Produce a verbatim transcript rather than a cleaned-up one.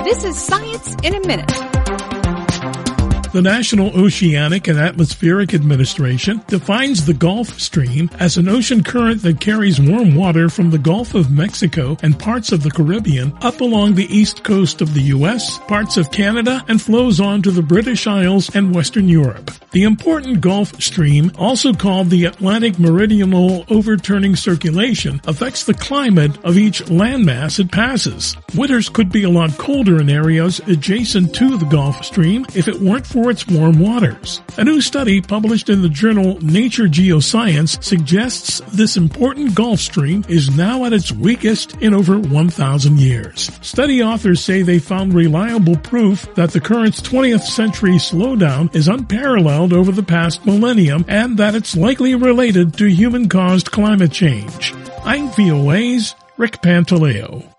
This is Science in a Minute. The National Oceanic and Atmospheric Administration defines the Gulf Stream as an ocean current that carries warm water from the Gulf of Mexico and parts of the Caribbean up along the east coast of the U S, parts of Canada, and flows on to the British Isles and Western Europe. The important Gulf Stream, also called the Atlantic Meridional Overturning Circulation, affects the climate of each landmass it passes. Winters could be a lot colder in areas adjacent to the Gulf Stream if it weren't for its warm waters. A new study published in the journal Nature Geoscience suggests this important Gulf Stream is now at its weakest in over one thousand years. Study authors say they found reliable proof that the current's twentieth century slowdown is unparalleled over the past millennium and that it's likely related to human-caused climate change. I'm V O A's Rick Pantaleo.